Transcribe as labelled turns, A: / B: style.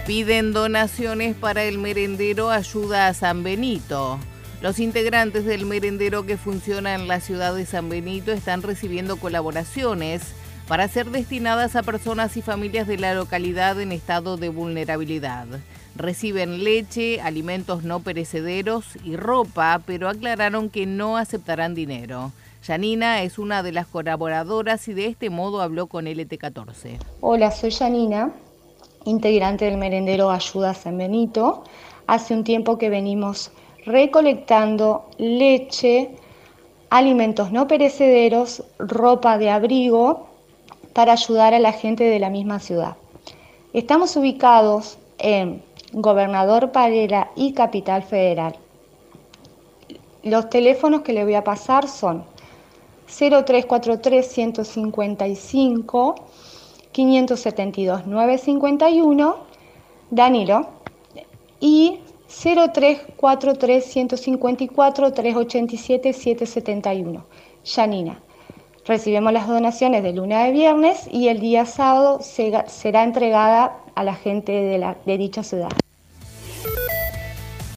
A: Piden donaciones para el merendero Ayuda a San Benito. Los integrantes del merendero que funciona en la ciudad de San Benito están recibiendo colaboraciones para ser destinadas a personas y familias de la localidad en estado de vulnerabilidad. Reciben leche, alimentos no perecederos y ropa, pero aclararon que no aceptarán dinero. Yanina es una de las colaboradoras y de este modo habló con LT14.
B: Hola, soy Yanina, integrante del merendero Ayuda San Benito. Hace un tiempo que venimos recolectando leche, alimentos no perecederos, ropa de abrigo para ayudar a la gente de la misma ciudad. Estamos ubicados en Gobernador Parera y Capital Federal. Los teléfonos que le voy a pasar son 0343 155 572 951, Danilo, y 0343 154 387 771, Yanina. Recibimos las donaciones de lunes a viernes y el día sábado será entregada a la gente de dicha ciudad.